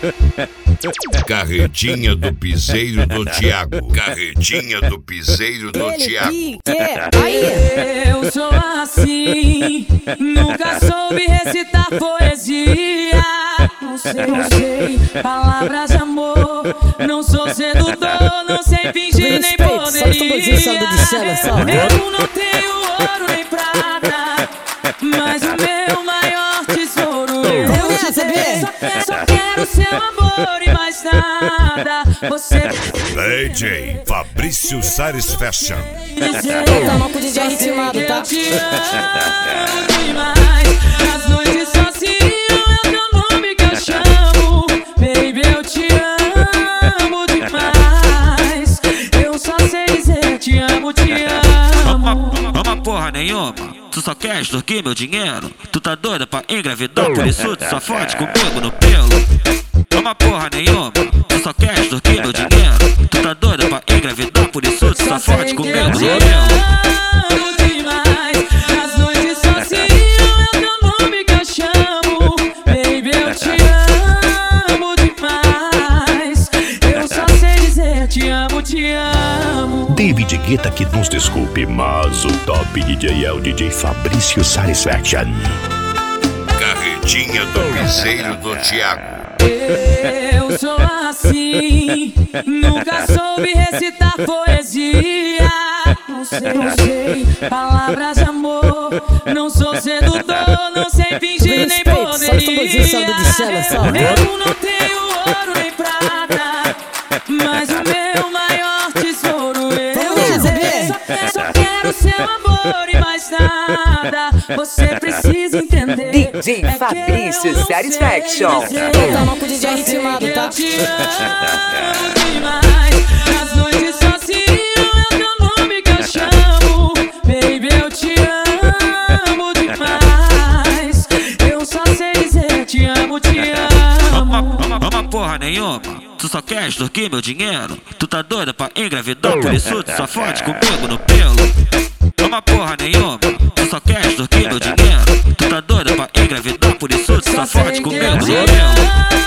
Carretinha do piseiro do Thiago. Carretinha do piseiro do Thiago. Eu sou assim, nunca soube recitar poesia. Não sei palavras de amor, não sou sedutor, não sei fingir nem poderia. Eu não tenho ouro nem prata, mas o meu maior tesouro só quero seu amor e mais nada. Você DJ Fabrício Satisfaction. Toma com o DJ ritmado, tá? Eu te amo demais. As noites só seriam é o teu nome que eu chamo. Baby, eu te amo demais. Eu só sei dizer te amo, te amo. Ama porra nenhuma, tu só quer extorquir meu dinheiro. Tu tá doida pra engravidar, por isso tu só fode comigo no pelo. Ama porra nenhuma, tu só quer extorquir meu dinheiro. Tu tá doida pra engravidar, por isso tu só fode comigo no pelo. As noites só seriam é o teu nome que eu chamo. Baby, eu te amo demais. Eu só sei dizer te amo, te amo. David Guetta que nos desculpe, mas o top DJ é o DJ Fabrício Satisfaction. Carretinha do piseiro do Thiago. Eu sou assim, nunca soube recitar poesia. Não sei palavras de amor, não sou sedutor, não sei fingir nem poderia. Eu não tenho ouro nem prata, mas o meu maior tesouro eu só quero seu amor e mais nada. Você precisa entender. DJ Fabrício Satisfaction. Toma com o DJ ritmado, tá? Eu te amo demais. As noites só seriam é o teu nome que eu chamo. Baby, eu te amo demais. Eu só sei dizer te amo, te amo. Ama porra nenhuma, tu só quer extorquir meu dinheiro. Tu tá doida pra engravidar, por isso tu só fode comigo no pelo. Ama porra nenhuma, tu só quer extorquir meu dinheiro. Tu tá doida pra engravidar, por isso tu só fode comigo no pelo.